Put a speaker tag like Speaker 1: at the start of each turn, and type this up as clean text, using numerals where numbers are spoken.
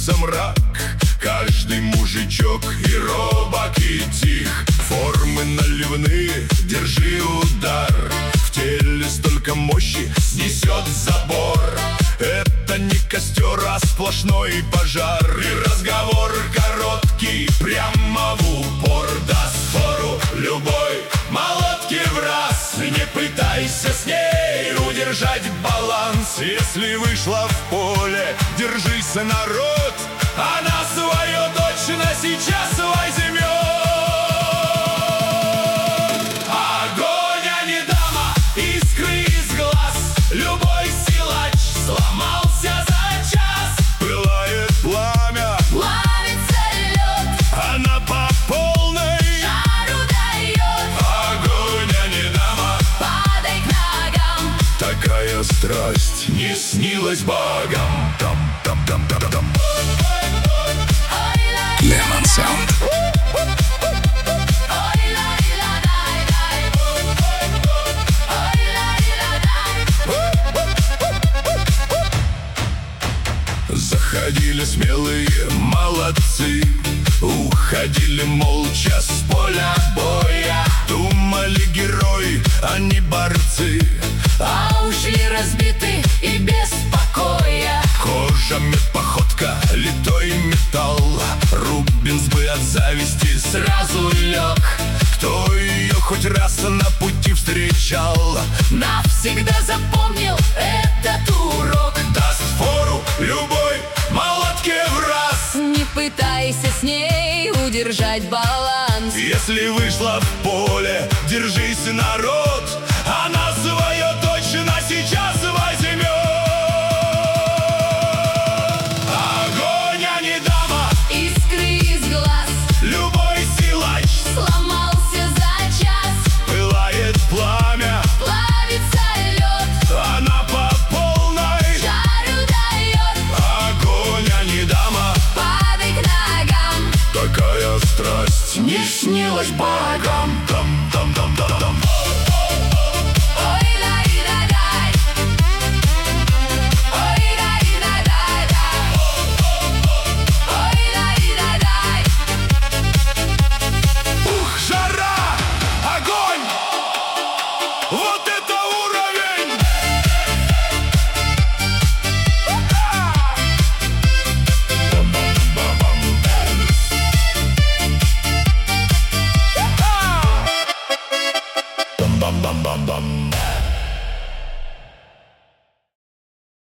Speaker 1: сгустился мрак. Каждый мужичок и робок, и тих. Формы наливные, держи удар. В теле столько мощи, снесет забор. Это не костер, а сплошной пожар. И разговор короткий, прямо в упор. Даст фору любой молотки в раз. Не пытайся с ней удержать баланс. Если вышла в поле, держись, народ. Она свое точно сейчас возьмет. Огонь, а не дама, искры из глаз. Любой силач сломался за час. Пылает пламя,
Speaker 2: плавится лед,
Speaker 1: она по полной
Speaker 2: жару дает.
Speaker 1: Огонь, а не дама,
Speaker 2: Падай к ногам.
Speaker 1: такая страсть не снилась богам. Там.
Speaker 3: Lemon Sound.
Speaker 1: Заходили смелые молодцы, уходили молча с поля боя. Думали герои, а не борцы,
Speaker 2: А ушли разбиты и без покоя.
Speaker 1: кожа, медпоходка, литой металл. Рубинс бы от зависти сразу лег. Кто ее хоть раз на пути встречал,
Speaker 2: Навсегда запомнил этот урок.
Speaker 1: даст фору любой молотке в раз.
Speaker 2: Не пытайся с ней удержать баланс.
Speaker 1: Если вышла в поле, держись, народ. Она свое точно сейчас возьмет. Огонь, а не дама,
Speaker 2: Искры из глаз,
Speaker 1: любой силач.
Speaker 2: сломался за час.
Speaker 1: Пылает пламя,
Speaker 2: Плавится лед,
Speaker 1: она по полной
Speaker 2: жару дает.
Speaker 1: Огонь, а не дама,
Speaker 2: Падай к ногам.
Speaker 1: такая страсть не снилась богам.